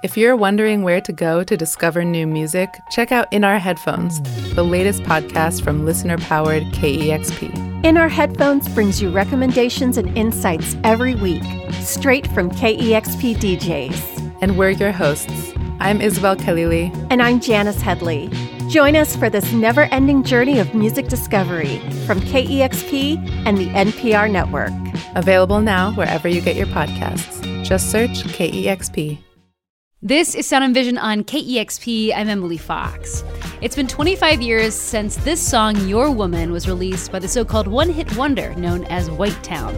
If you're wondering where to go to discover new music, check out In Our Headphones, the latest podcast from listener-powered KEXP. In Our Headphones brings you recommendations and insights every week, straight from KEXP DJs. And we're your hosts. I'm Isabel Khalili. And I'm Janice Headley. Join us for this never-ending journey of music discovery from KEXP and the NPR network. Available now wherever you get your podcasts. Just search KEXP. This is Sound and Vision on KEXP. I'm Emily Fox. It's been 25 years since this song, Your Woman, was released by the so-called one-hit wonder known as White Town.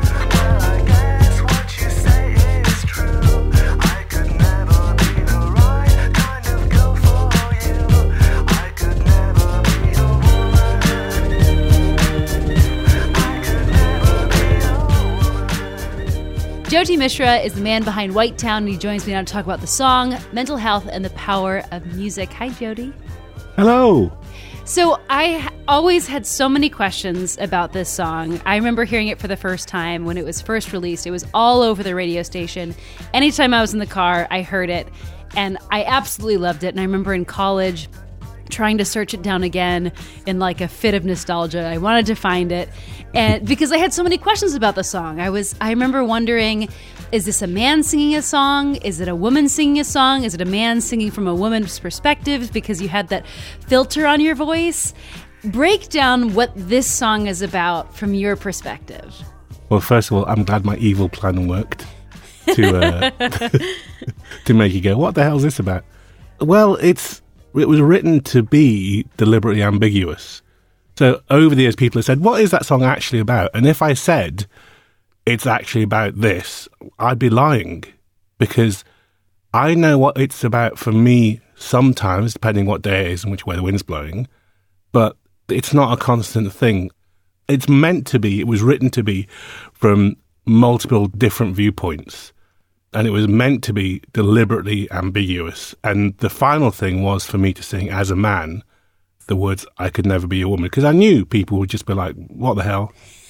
Jyoti Mishra is the man behind White Town, and he joins me now to talk about the song, mental health, and the power of music. Hi, Jyoti. Hello. So I always had so many questions about this song. I remember hearing it for the first time when it was first released. It was all over the radio station. Anytime I was in the car, I heard it, and I absolutely loved it. And I remember in college trying to search it down again in like a fit of nostalgia. I wanted to find it, and because I had so many questions about the song. I remember wondering, is this a man singing a song? Is it a woman singing a song? Is it a man singing from a woman's perspective because you had that filter on your voice? Break down what this song is about from your perspective. Well, first of all, I'm glad my evil plan worked to to make you go, what the hell is this about? Well, it was written to be deliberately ambiguous. So over the years, people have said, what is that song actually about? And if I said it's actually about this, I'd be lying, because I know what it's about for me sometimes, depending what day it is and which way the wind's blowing, but it's not a constant thing. It's meant to be, it was written to be from multiple different viewpoints. And it was meant to be deliberately ambiguous. And the final thing was for me to sing as a man the words, I could never be a woman. Because I knew people would just be like, what the hell?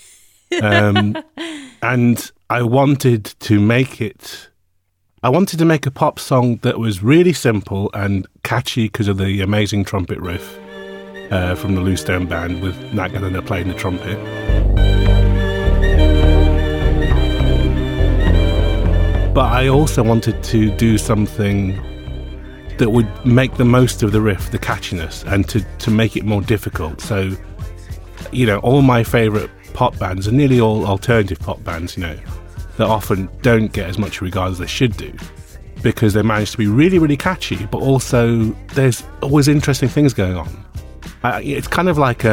And I wanted to make a pop song that was really simple and catchy because of the amazing trumpet riff from the Lou Stone Band with Nat Gallagher playing the trumpet. But I also wanted to do something that would make the most of the riff, the catchiness, and to make it more difficult. So, you know, all my favourite pop bands are nearly all alternative pop bands, you know, that often don't get as much regard as they should do because they manage to be really, really catchy, but also there's always interesting things going on. It's kind of like,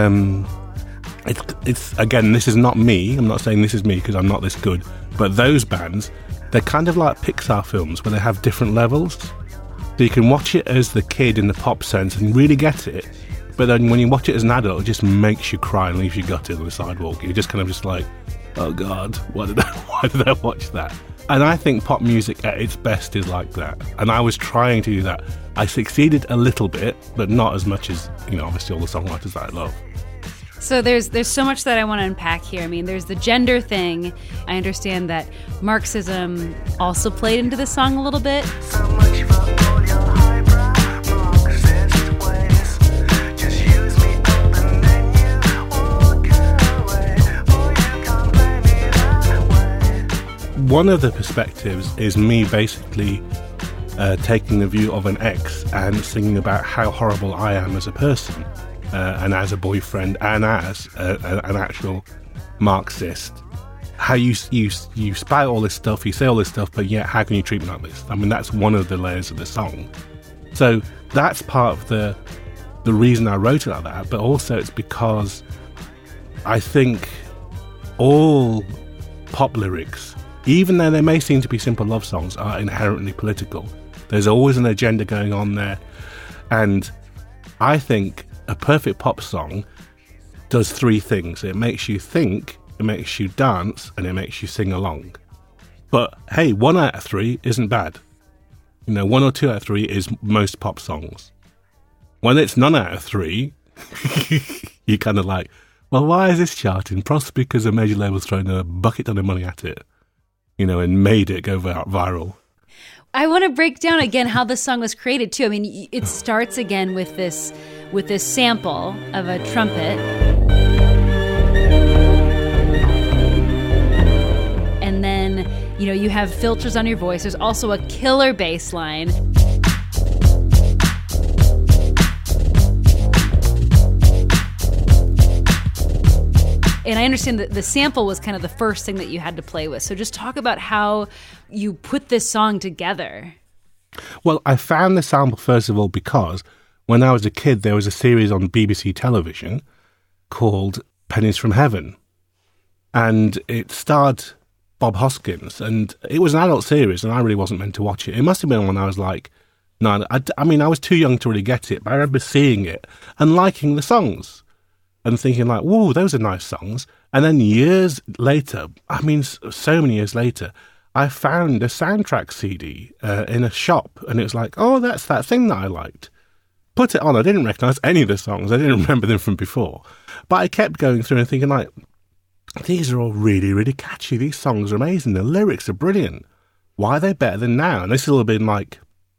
it's again, this is not me. I'm not saying this is me because I'm not this good, but those bands, they're kind of like Pixar films where they have different levels. So you can watch it as the kid in the pop sense and really get it. But then when you watch it as an adult, it just makes you cry and leaves you gutted on the sidewalk. You're just kind of just like, oh God, why did I watch that? And I think pop music at its best is like that. And I was trying to do that. I succeeded a little bit, but not as much as, you know, obviously all the songwriters that I love. So there's so much that I want to unpack here. I mean, there's the gender thing. I understand that Marxism also played into the song a little bit. So much for all your highbrow Marxist ways. Just use me up and then you walk away. Or you can't play me that way. One of the perspectives is me basically taking the view of an ex and singing about how horrible I am as a person. And as a boyfriend and as an actual Marxist, how you spout all this stuff, you say all this stuff, but yet how can you treat me like this? I mean, that's one of the layers of the song. So that's part of the reason I wrote it like that, but also it's because I think all pop lyrics, even though they may seem to be simple love songs, are inherently political. There's always an agenda going on there, and I think a perfect pop song does three things. It makes you think, it makes you dance, and it makes you sing along. But hey, 1 out of 3 isn't bad. You know, 1 or 2 out of 3 is most pop songs. When it's none out of 3, you're kind of like, well, why is this charting? Possibly because a major label's thrown a bucket ton of money at it, you know, and made it go viral. I want to break down again how this song was created too. I mean, it starts again with this sample of a trumpet. And then, you have filters on your voice. There's also a killer bass line. And I understand that the sample was kind of the first thing that you had to play with. So just talk about how you put this song together. Well, I found the sample, first of all, because when I was a kid, there was a series on BBC television called Pennies from Heaven. And it starred Bob Hoskins. And it was an adult series, and I really wasn't meant to watch it. It must have been when I was like 9. I mean, I was too young to really get it, but I remember seeing it and liking the songs. And thinking like, whoa, those are nice songs. And then years later, I mean, so many years later, I found a soundtrack CD in a shop. And it was like, oh, that's that thing that I liked. Put it on. I didn't recognise any of the songs. I didn't remember them from before. But I kept going through and thinking like, these are all really, really catchy. These songs are amazing. The lyrics are brilliant. Why are they better than now? And this will have been like,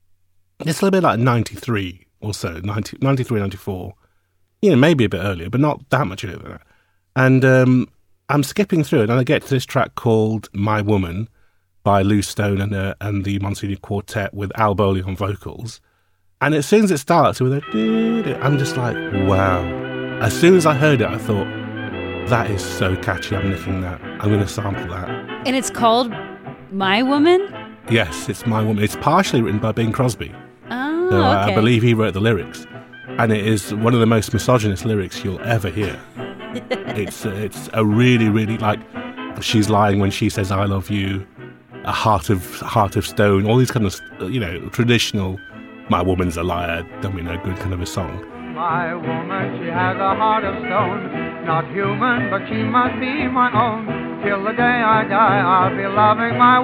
93 or so, 93, 94. Maybe a bit earlier, but not that much earlier than that. And I'm skipping through it, and I get to this track called My Woman by Lou Stone and the Monsignor Quartet with Al Bowley on vocals. And as soon as it starts with a I'm just like, wow. As soon as I heard it, I thought, that is so catchy, I'm nicking that. I'm going to sample that. And it's called My Woman? Yes, it's My Woman. It's partially written by Bing Crosby. Oh, So okay. I believe he wrote the lyrics. And it is one of the most misogynist lyrics you'll ever hear. It's a really, really, like, she's lying when she says I love you, a heart of stone, all these kind of, traditional, my woman's a liar, don't we know good kind of a song. My woman, she has a heart of stone, not human, but she must be my own. Till the day I die, I'll be loving my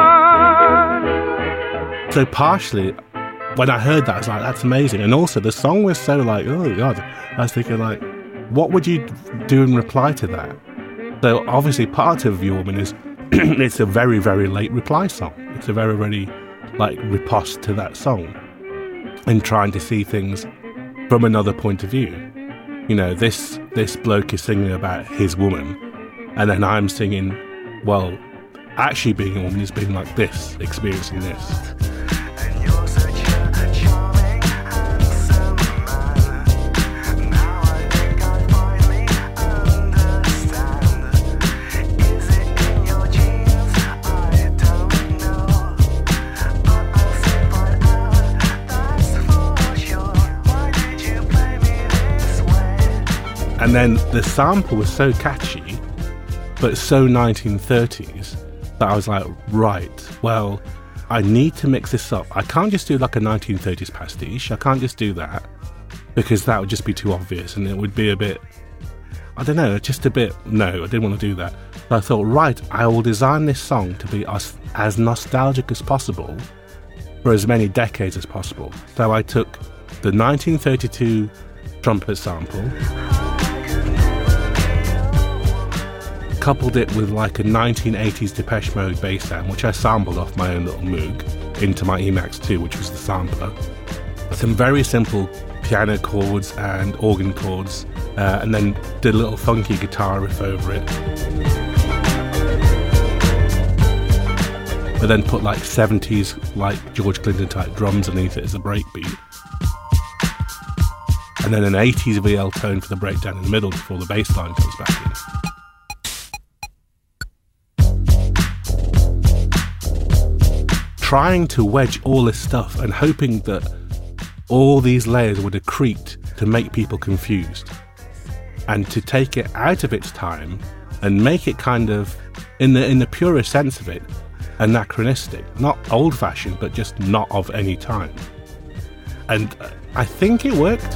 woman. So partially, when I heard that, I was like, that's amazing. And also, the song was so like, oh, God. I was thinking, like, what would you do in reply to that? So, obviously, part of Your Woman is, it's a very, very late reply song. It's a very, very, like, riposte to that song. And trying to see things from another point of view. This bloke is singing about his woman. And then I'm singing, well, actually being a woman is being like this, experiencing this. And you're such a charming, handsome man. Now I think I finally understand. Is it in your genes? I don't know. But I'll soon find out, that's for sure. Why did you play me this way? And then the sample was so catchy, but so 1930s, that I was like, right, well, I need to mix this up. I can't just do like a 1930s pastiche. I can't just do that, because that would just be too obvious, and it would be a bit, I don't know, just a bit, no, I didn't want to do that. But I thought, right, I will design this song to be as nostalgic as possible for as many decades as possible. So I took the 1932 trumpet sample, coupled it with like a 1980s Depeche Mode bass sound, which I sampled off my own little Moog into my Emax 2, which was the sampler. Some very simple piano chords and organ chords, and then did a little funky guitar riff over it. But then put like 70s, like George Clinton type drums underneath it as a breakbeat. And then an 80s VL tone for the breakdown in the middle before the bass line comes back in. Trying to wedge all this stuff and hoping that all these layers would accrete to make people confused, and to take it out of its time and make it kind of, in the purest sense of it, anachronistic, not old-fashioned, but just not of any time. And I think it worked.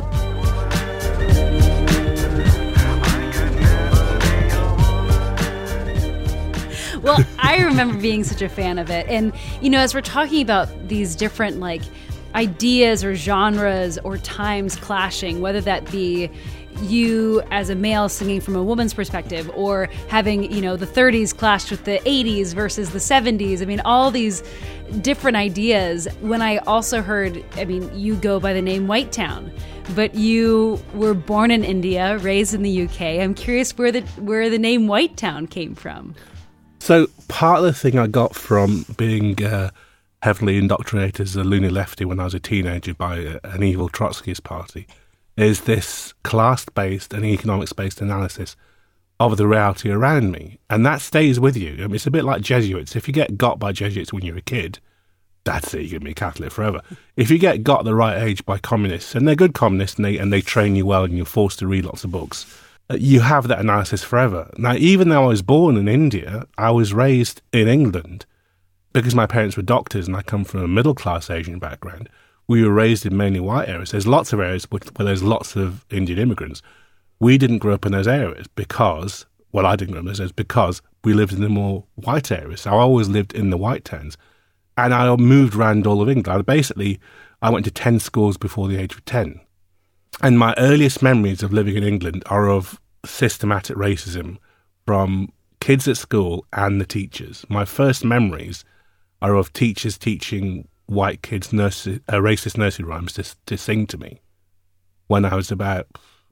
Well, I remember being such a fan of it. And, as we're talking about these different, like, ideas or genres or times clashing, whether that be, you as a male singing from a woman's perspective, or having, you know, the 30s clashed with the 80s versus the 70s. I mean, all these different ideas. When I also heard, I mean, you go by the name White Town, but you were born in India, raised in the UK. I'm curious where the name White Town came from. So part of the thing I got from being heavily indoctrinated as a loony lefty when I was a teenager by an evil Trotskyist party is this class-based and economics-based analysis of the reality around me. And that stays with you. I mean, it's a bit like Jesuits. If you get got by Jesuits when you're a kid, that's it, you're going to be a Catholic forever. If you get got at the right age by communists, and they're good communists, and they train you well and you're forced to read lots of books, you have that analysis forever. Now, even though I was born in India, I was raised in England because my parents were doctors and I come from a middle-class Asian background. We were raised in mainly white areas. There's lots of areas where there's lots of Indian immigrants. We didn't grow up in those areas because, well, I didn't grow up in those areas because we lived in the more white areas. So I always lived in the white towns. And I moved around all of England. I went to 10 schools before the age of 10. And my earliest memories of living in England are of systematic racism from kids at school and the teachers. My first memories are of teachers teaching white kids racist nursery rhymes to sing to me when I was about,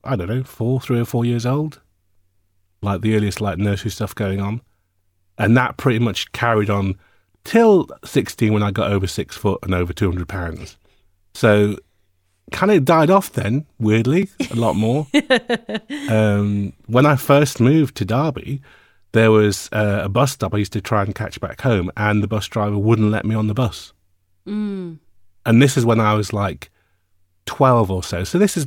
3 or 4 years old. Like the earliest nursery stuff going on. And that pretty much carried on till 16 when I got over 6 foot and over 200 pounds. So kind of died off then, weirdly, a lot more. When I first moved to Derby, there was a bus stop I used to try and catch back home, and the bus driver wouldn't let me on the bus. And this is when I was like 12 or so. So this is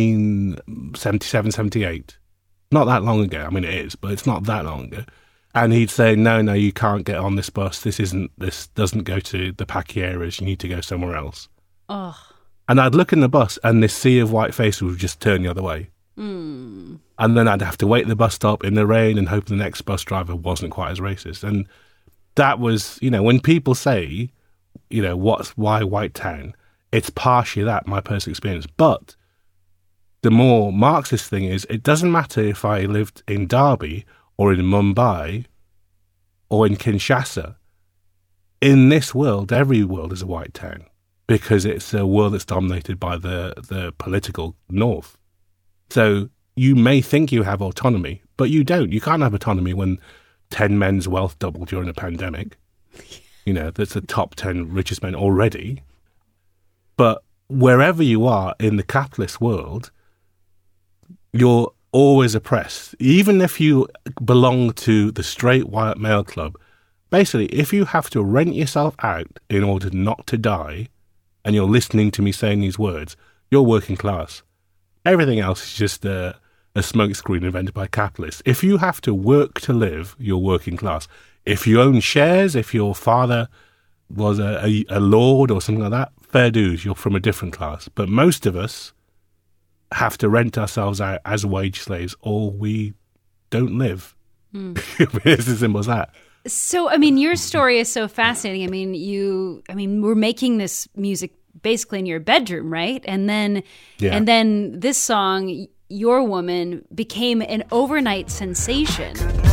1977, 78. Not that long ago. I mean, it is, but it's not that long ago. And he'd say, no, you can't get on this bus. This doesn't go to the Paki areas. You need to go somewhere else. Oh. And I'd look in the bus and this sea of white faces would just turn the other way. And then I'd have to wait at the bus stop in the rain and hope the next bus driver wasn't quite as racist. And that was, when people say, why White Town, it's partially that, my personal experience. But the more Marxist thing is, it doesn't matter if I lived in Derby or in Mumbai or in Kinshasa. In this world, every world is a white town because it's a world that's dominated by the political north. So you may think you have autonomy, but you don't. You can't have autonomy when 10 men's wealth doubled during a pandemic. That's the top 10 richest men already. But wherever you are in the capitalist world, you're always oppressed. Even if you belong to the straight white male club, basically, if you have to rent yourself out in order not to die, and you're listening to me saying these words, you're working class. Everything else is just a smokescreen invented by capitalists. If you have to work to live, you're working class. If you own shares, if your father was a lord or something like that, fair dues, you're from a different class. But most of us have to rent ourselves out as wage slaves or we don't live. It's as simple as that. So, your story is so fascinating. We're making this music basically in your bedroom, right? And then this song, Your Woman, became an overnight sensation.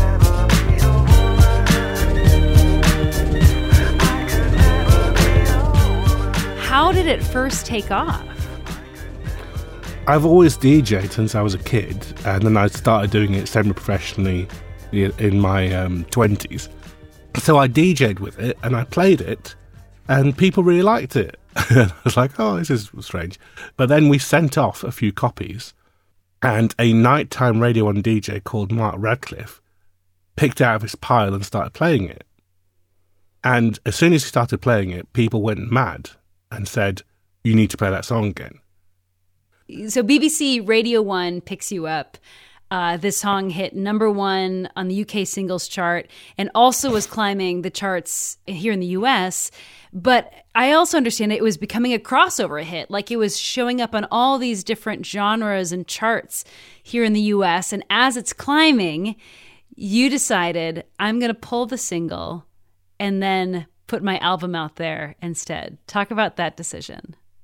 How did it first take off? I've always DJed since I was a kid, and then I started doing it semi-professionally in my 20s. So I DJed with it, and I played it, and people really liked it. I was like, oh, this is strange. But then we sent off a few copies, and a nighttime Radio 1 DJ called Mark Radcliffe picked it out of his pile and started playing it. And as soon as he started playing it, people went mad and said, you need to play that song again. So BBC Radio 1 picks you up. This song hit #1 on the UK singles chart and also was climbing the charts here in the US. But I also understand it was becoming a crossover hit, like it was showing up on all these different genres and charts here in the US. And as it's climbing, you decided, I'm going to pull the single and then put my album out there instead. Talk about that decision.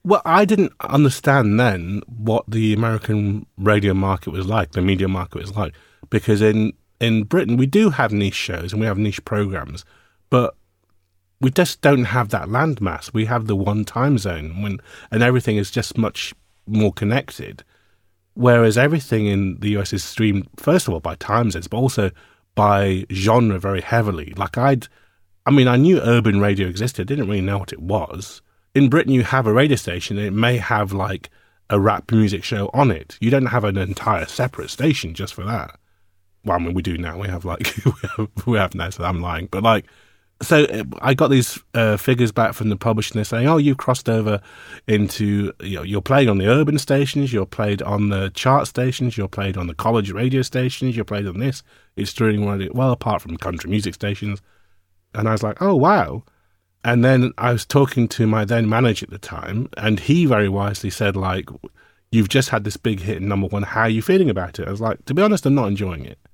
Well, I didn't understand then what the American radio market was like, the media market was like, because in Britain we do have niche shows and we have niche programs, but we just don't have that landmass. We have the one time zone and everything is just much more connected. Whereas everything in the US is streamed, first of all, by time zones, but also by genre very heavily. Like I knew urban radio existed, didn't really know what it was. In Britain, you have a radio station, and it may have like a rap music show on it. You don't have an entire separate station just for that. Well, I mean, we do now. We have like, we have now, so I'm lying. But like, so I got these figures back from the publisher, and they're saying, oh, you've crossed over into, you're playing on the urban stations, you're played on the chart stations, you're played on the college radio stations, you're played on this. It's doing well, apart from country music stations. And I was like, oh, wow. And then I was talking to my then manager at the time, and he very wisely said, like, you've just had this big hit in number one. How are you feeling about it? I was like, to be honest, I'm not enjoying it.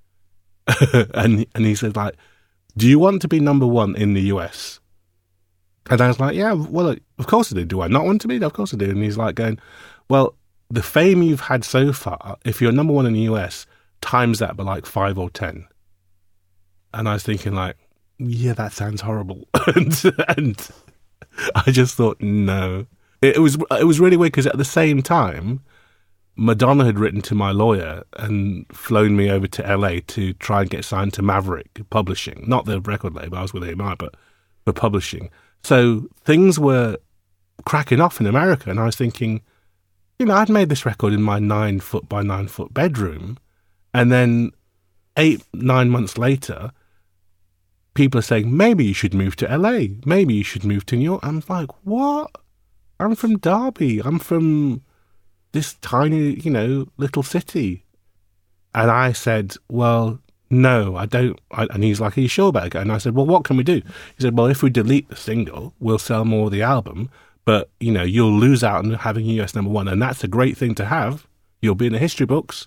and he said, like, do you want to be number one in the US? And I was like, yeah, well, of course I do. Do I not want to be? Of course I do. And he's like going, well, the fame you've had so far, if you're number one in the US, times that by like 5 or 10. And I was thinking like, yeah, that sounds horrible. and I just thought, no. It was really weird because at the same time, Madonna had written to my lawyer and flown me over to LA to try and get signed to Maverick Publishing. Not the record label, I was with AMI, but for publishing. So things were cracking off in America, and I was thinking, I'd made this record in my 9 foot by 9 foot bedroom, and then 8-9 months later, people are saying, maybe you should move to LA, maybe you should move to New York. I'm like, what? I'm from Derby. I'm from this tiny, little city. And I said, well, no, I don't. And he's like, are you sure about it? And I said, well, what can we do? He said, well, if we delete the single, we'll sell more of the album, but, you'll lose out on having US number one. And that's a great thing to have. You'll be in the history books.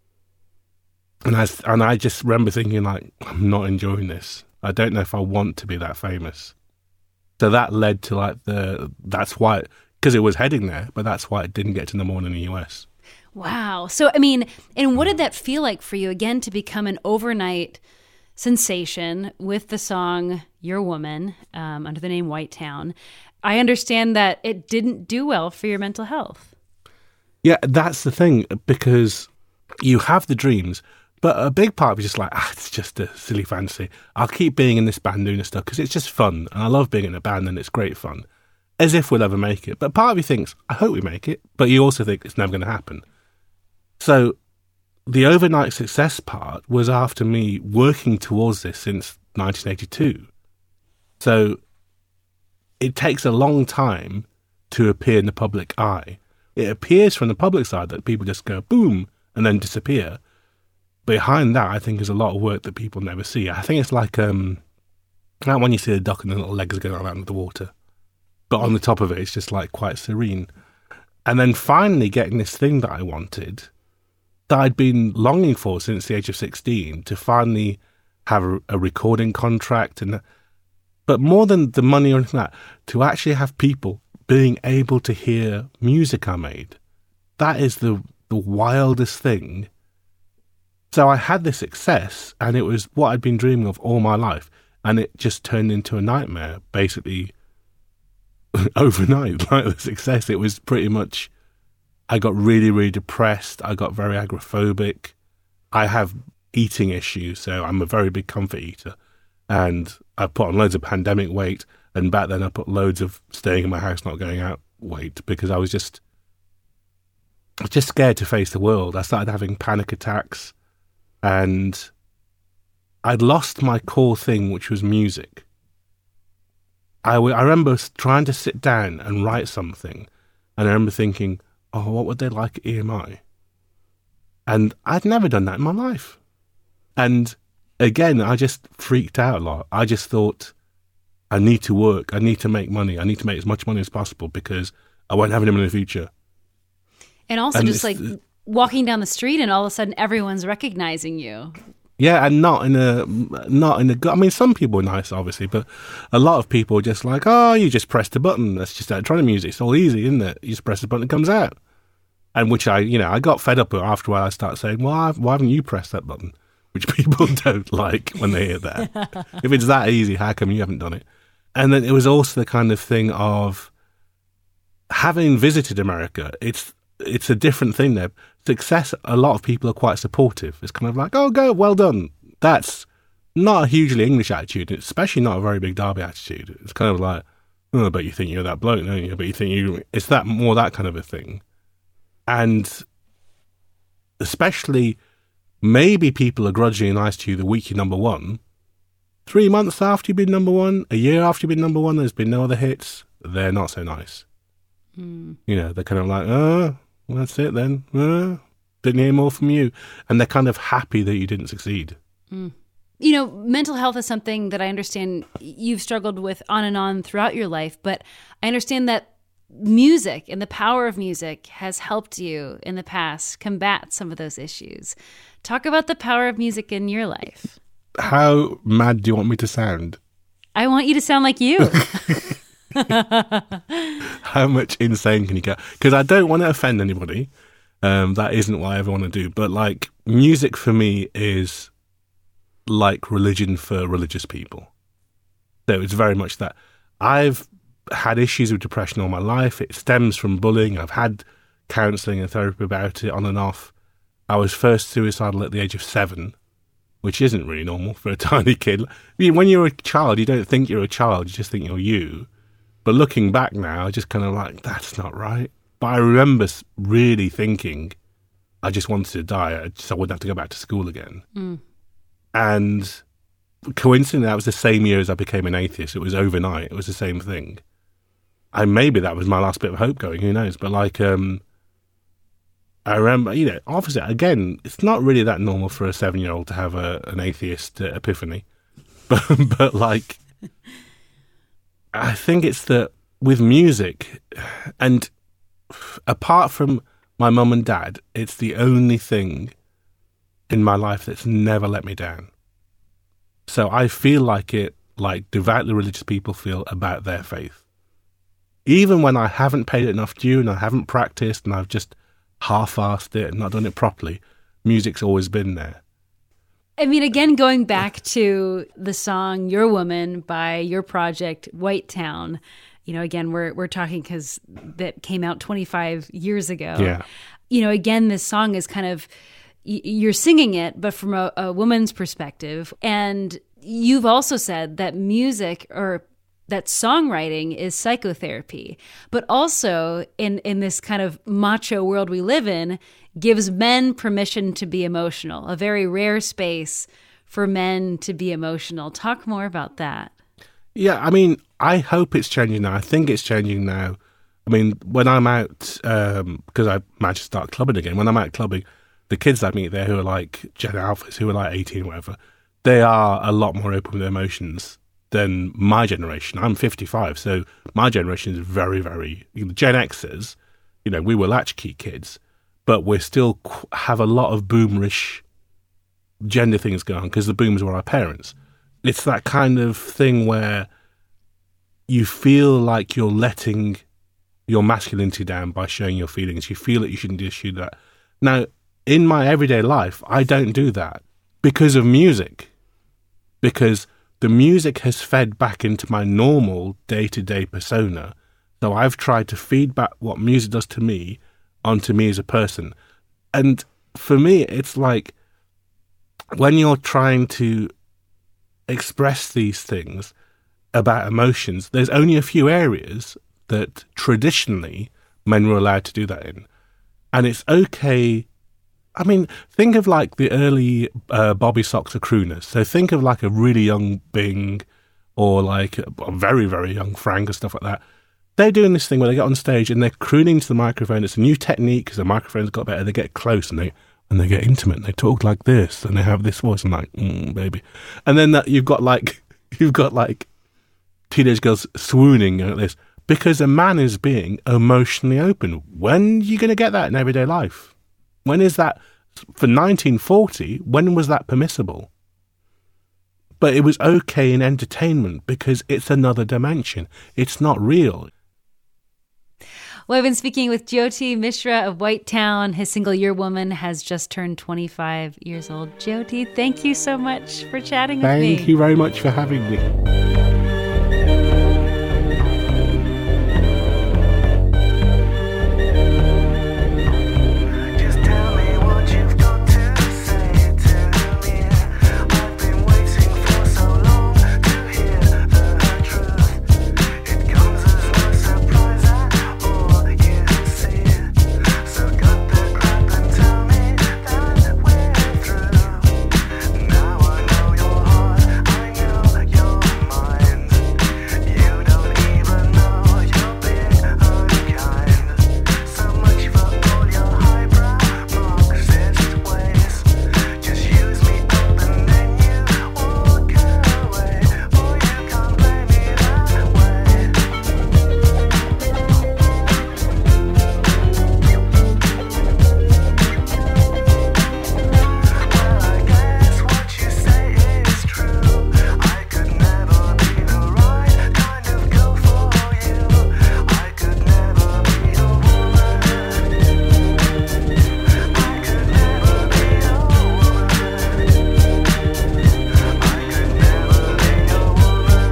And I just remember thinking, like, I'm not enjoying this. I don't know if I want to be that famous. So that led to like that's why, because it was heading there, but that's why it didn't get to number one in the US. Wow. So, I mean, and what did that feel like for you, again, to become an overnight sensation with the song Your Woman under the name White Town? I understand that it didn't do well for your mental health. Yeah, that's the thing, because you have the dreams, but a big part of you is just like, it's just a silly fantasy. I'll keep being in this band doing this stuff because it's just fun. And I love being in a band and it's great fun. As if we'll ever make it. But part of you thinks, I hope we make it. But you also think it's never going to happen. So the overnight success part was after me working towards this since 1982. So it takes a long time to appear in the public eye. It appears from the public side that people just go boom and then disappear. Behind that, I think, is a lot of work that people never see. I think it's like when you see a duck and the little legs going around with the water. But on the top of it, it's just like quite serene. And then finally getting this thing that I wanted, that I'd been longing for since the age of 16, to finally have a recording contract. But more than the money or anything like that, to actually have people being able to hear music I made. That is the wildest thing. So I had this success, and it was what I'd been dreaming of all my life, and it just turned into a nightmare, basically, overnight. Like the success, it was pretty much, I got really, really depressed, I got very agoraphobic, I have eating issues, so I'm a very big comfort eater, and I put on loads of pandemic weight, and back then I put loads of staying in my house, not going out weight, because I was just scared to face the world. I started having panic attacks, and I'd lost my core thing, which was music. I remember trying to sit down and write something, and I remember thinking, oh, what would they like at EMI? And I'd never done that in my life. And again, I just freaked out a lot. I just thought, I need to work, I need to make money, I need to make as much money as possible because I won't have any money in the future. And also just like walking down the street and all of a sudden everyone's recognizing you. Yeah, and not in a good. I mean, some people are nice, obviously, but a lot of people are just like, oh, you just press the button. That's just electronic music. It's all easy, isn't it? You just press the button, it comes out. And which I got fed up with after a while. I started saying, well, why haven't you pressed that button? Which people don't like when they hear that. If it's that easy, how come you haven't done it? And then it was also the kind of thing of having visited America. It's a different thing there. Success, a lot of people are quite supportive. It's kind of like, oh, go, well done. That's not a hugely English attitude, especially not a very big Derby attitude. It's kind of like, oh, but you think you're that bloke, don't you? But you think it's that more that kind of a thing. And especially, maybe people are grudgingly nice to you the week you're number one. 3 months after you've been number one, a year after you've been number one, there's been no other hits. They're not so nice. They're kind of like, oh, well, that's it then. Didn't hear more from you. And they're kind of happy that you didn't succeed. Mental health is something that I understand you've struggled with on and on throughout your life, but I understand that music and the power of music has helped you in the past combat some of those issues. Talk about the power of music in your life. How mad do you want me to sound? I want you to sound like you. How much insane can you get? Because I don't want to offend anybody. That isn't what I ever want to do. But like, music for me is like religion for religious people. So it's very much that. I've had issues with depression all my life. It stems from bullying. I've had counselling and therapy about it on and off. I was first suicidal at the age of 7, which isn't really normal for a tiny kid. I mean, when you're a child, you don't think you're a child. You just think you're you. But looking back now, I just kind of like, that's not right. But I remember really thinking I just wanted to die so I wouldn't have to go back to school again. And coincidentally, that was the same year as I became an atheist. It was overnight. It was the same thing. And maybe that was my last bit of hope going, who knows? But like, I remember, obviously, again, it's not really that normal for a 7-year-old to have an atheist epiphany. But like, I think it's that with music, and apart from my mum and dad, it's the only thing in my life that's never let me down. So I feel like devoutly religious people feel about their faith. Even when I haven't paid it enough due and I haven't practiced and I've just half-assed it and not done it properly, music's always been there. I mean, again, going back to the song Your Woman by your project, White Town, again, we're talking because that came out 25 years ago. Yeah. Again, this song is kind of, you're singing it, but from a woman's perspective. And you've also said that music or that songwriting is psychotherapy, but also in this kind of macho world we live in, gives men permission to be emotional, a very rare space for men to be emotional. Talk more about that. Yeah, I mean, I hope it's changing now. I think it's changing now. I mean, when I'm out, because I managed to start clubbing again, when I'm out clubbing, the kids I meet there who are like Gen Alphas, who are like 18 or whatever, they are a lot more open with their emotions than my generation. I'm 55, so my generation is very, very... Gen Xers, we were latchkey kids, but we still have a lot of boomerish gender things going on because the boomers were our parents. It's that kind of thing where you feel like you're letting your masculinity down by showing your feelings. You feel that you shouldn't do that. Now, in my everyday life, I don't do that because of music. Because the music has fed back into my normal day-to-day persona. So I've tried to feed back what music does to me onto me as a person. And for me, it's like when you're trying to express these things about emotions, there's only a few areas that traditionally men were allowed to do that in. And it's okay. I mean, think of like the early Bobby Soxer crooners. So think of like a really young Bing or like a very, very young Frank or stuff like that. They're doing this thing where they get on stage and they're crooning to the microphone. It's a new technique because the microphone's got better. They get close and they get intimate and they talk like this and they have this voice. I'm like, baby. And then you've got like teenage girls swooning at this because a man is being emotionally open. When are you going to get that in everyday life? When is that For 1940, when was that permissible? But it was okay in entertainment because it's another dimension. It's not real. Well, I've been speaking with Jyoti Mishra of White Town. His single Your Woman has just turned 25 years old. Jyoti, thank you so much for chatting with me. Thank you very much for having me. Just tell me what you've got to say to me. I've been waiting for so long to hear the truth. It comes as no surprise at all, you see. So cut the crap and tell me that we're through. Now I know your heart, I know your mind. You don't even know you're being unkind. So much for all your highbrow Marxist ways. Just use me up and then you walk away. Oh, you can't play me that way. Well, I guess what you say is true. I could never be the right kind of girl for you. I could never be a woman. I could never be a woman. I could never be a woman.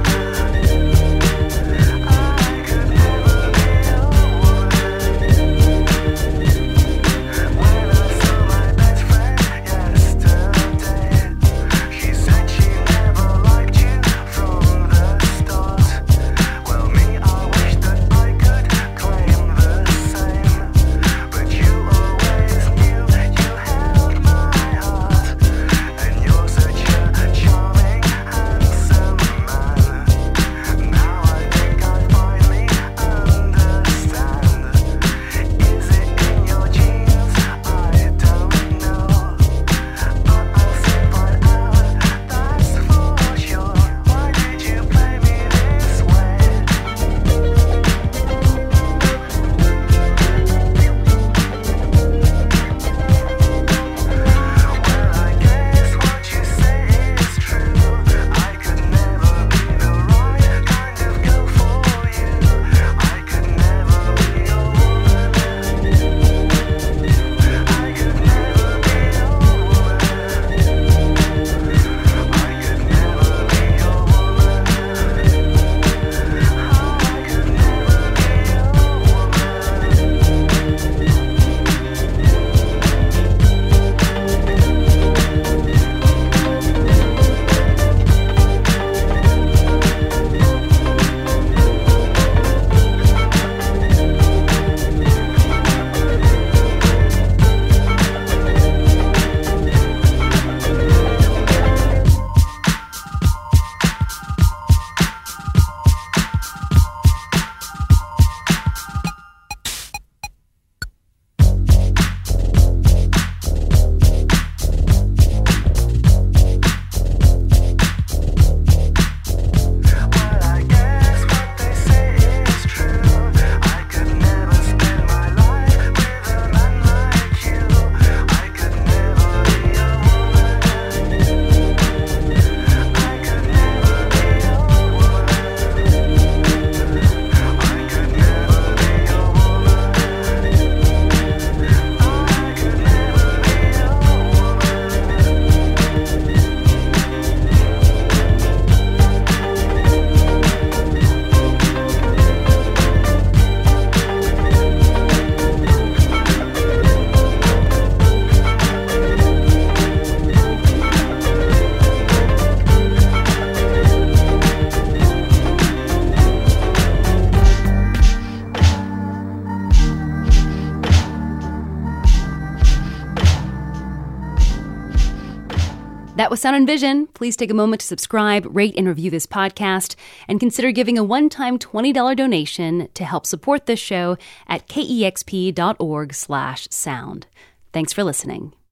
I could never be a woman. When I saw my best friend yesterday, she said she never liked you from the start. Well, me, I wish that I could claim the same. But you always knew you held my heart. And you're such a charming, handsome man. Now I think I finally understand. Is it in your genes? I don't know. I'll soon find out, that's for sure. Why did you play me this way? Well, I guess what you say is true. I could never be the right kind of girl for you. I could never be a woman. I could never be a woman. I could never be a woman. I could never be a woman. Well, I guess what they say is true. I could never spend my life with a man like you. I could never be a woman. I could never be a woman. I could never be a woman. I could never be a That was Sound and Vision. Please take a moment to subscribe, rate, and review this podcast, and consider giving a one-time $20 donation to help support this show at kexp.org/sound. Thanks for listening.